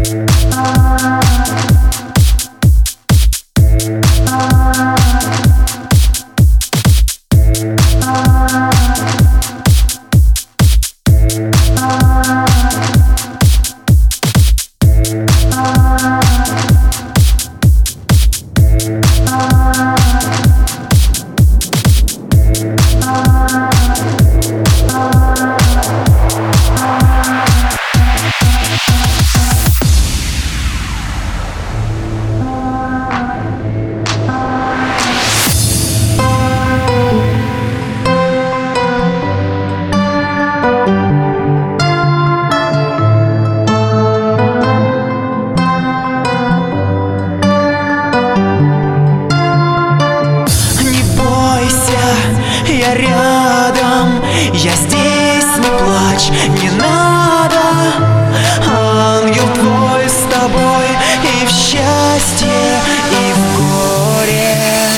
Я рядом, я здесь, не плачь, не надо. Ангел твой с тобой и в счастье, и в горе.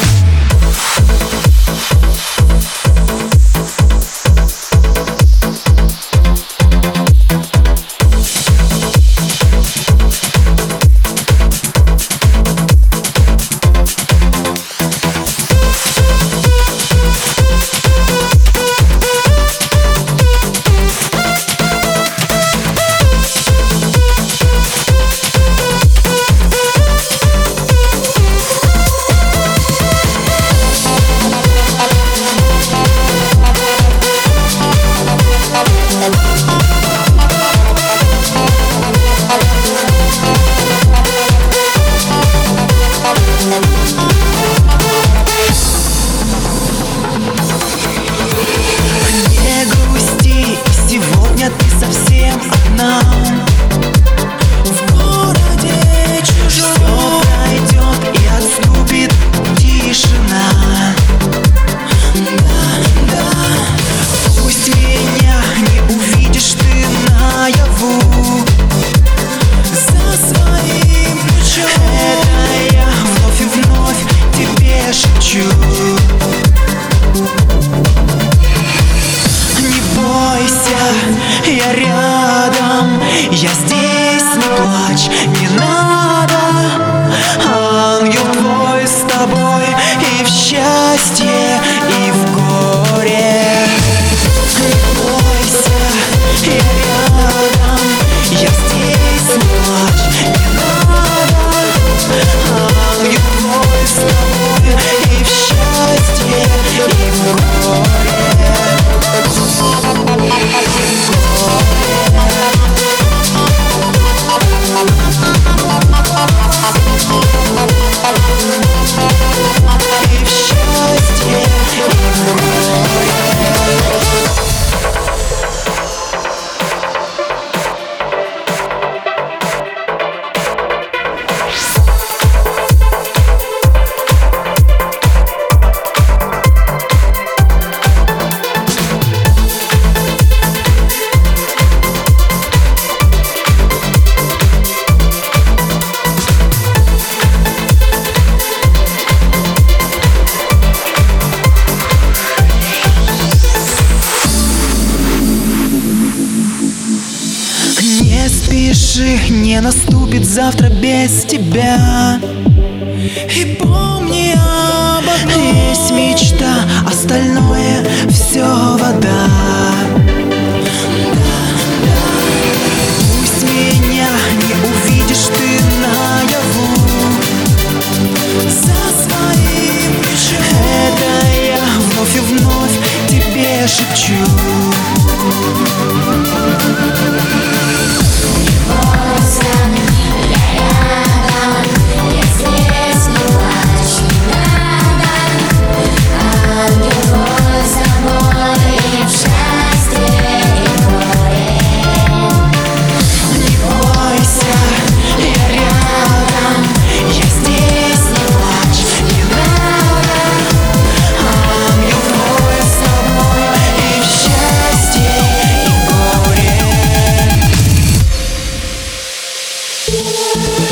Ты совсем одна в городе чужом. Все пройдет и отступит тишина. Да, да, пусть меня не увидишь ты наяву за своим плечом. Это я вновь и вновь тебе шепчу. Я рядом, я здесь, не плачь, не надо. Ангел твой с тобой и в счастье, и в горе. Не бойся, я рядом, я здесь, не плачь, не надо. Ангел твой с тобой и в счастье, и в горе. Не спеши, не наступит завтра без тебя. И помни об одном: есть мечта, остальное все вода. Пусть меня не увидишь ты наяву за своим плечом. Это я вновь и вновь тебе шепчу. Yeah.